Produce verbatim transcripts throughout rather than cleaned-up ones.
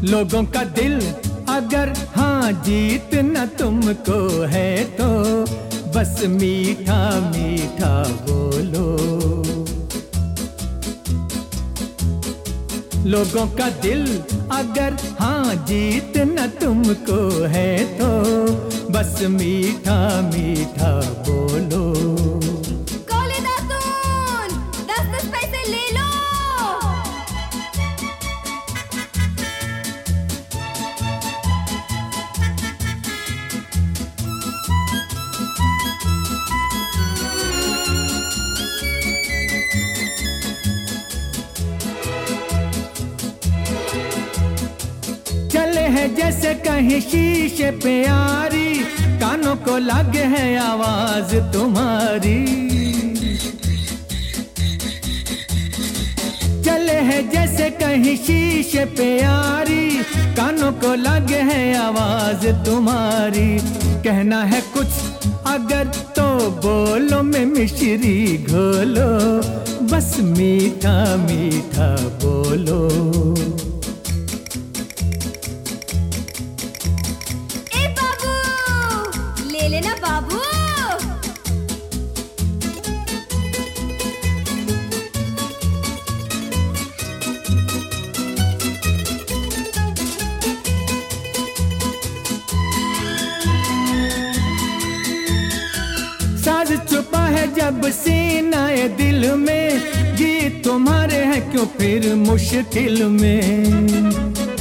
लोगों का दिल अगर हाँ जीतना तुमको है तो बस मीठा मीठा बोलो। लोगों का दिल अगर हाँ जीतना तुमको है तो बस मीठा मीठा बोलो। कौले दातून, दस दस पैसे ले लो। चले है जैसे कहीं शीशे पे यारी, कानों को लगे है आवाज तुम्हारी। चले है जैसे कहीं शीशे पे यारी, कानों को लगे है आवाज तुम्हारी। कहना है कुछ अगर तो बोलो में मिश्री घोलो, बस मीठा मीठा बोलो। लेना बाबू। साज छुपा है जब सीनाए दिल में, गीत तुम्हारे हैं क्यों फिर मुश्किल में।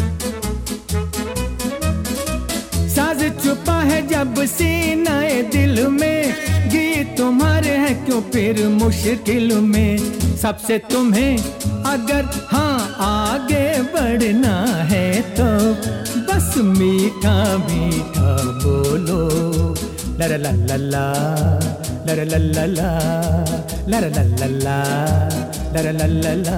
साज छुपा है जब सीनाए दिल में, गीत तुम्हारे हैं क्यों फिर मुश्किल में। सबसे तुम्हें अगर हाँ आगे बढ़ना है तो बस मीठा मीठा बोलो। लरा ला ला ला, लरा ला ला ला, लरा ला ला ला, लरा ला ला ला।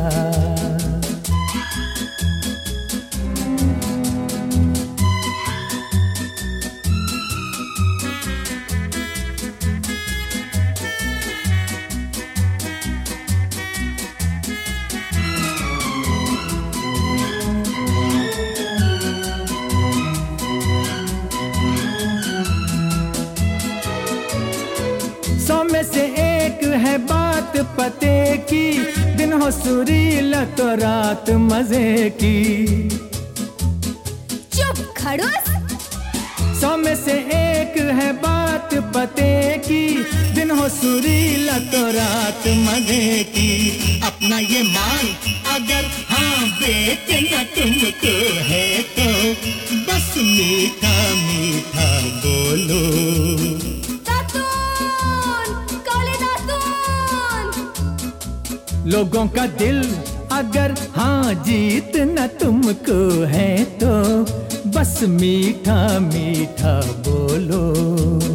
सौ में से एक है बात पते की, दिन हो सुरीला तो रात मजे की। चुप खड़ूस। सौ में से एक है बात पते की, दिन हो सुरीला तो रात मजे की। अपना ये माल अगर हाँ बेचना तुमको है तो बस मीठा मीठा बोलो। लोगों का दिल अगर हाँ जीतना तुमको है तो बस मीठा मीठा बोलो।